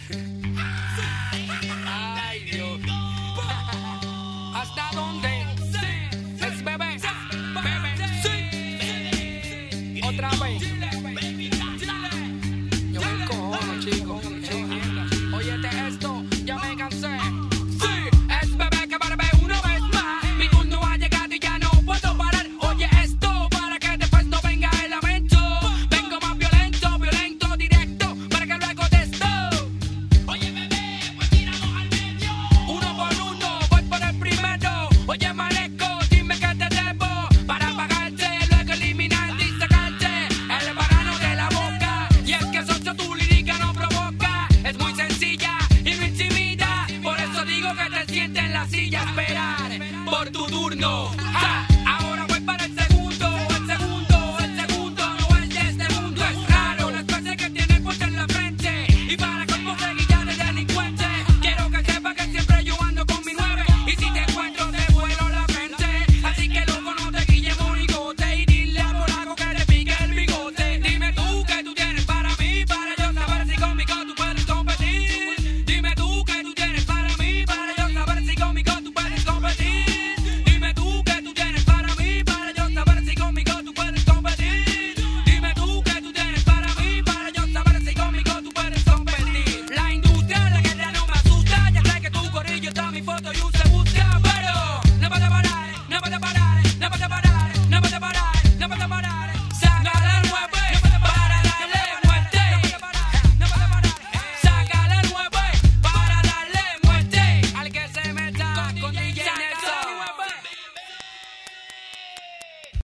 Ay, Dios. ¿Hasta dónde? Es bebé. Bebé. Sí. Otra vez. Yo me encojono, chicos. Óyete esto, ya me cansé. Sí, es bebé que bebé una vez más. Mi turno ha llegado y ya no puedo parar. Oye esto, para que después no venga el lamento. Vengo más violento, violento, directo, para que luego de esto. Oye bebé, pues tíralo al medio. Uno por uno, voy por el primero. Oye maneco, dime que te debo para pagarte, luego eliminarte y sacarte el banano de la boca. Y es que socio tu lírica no provoca. Es muy sencilla y no intimida. Por eso digo que te sientes en la silla a esperar por tu turno. ¡Ja! Ahora voy para el segundo, el segundo, no el de este mundo. Es raro, una especie que tiene puesta en la frente. Y para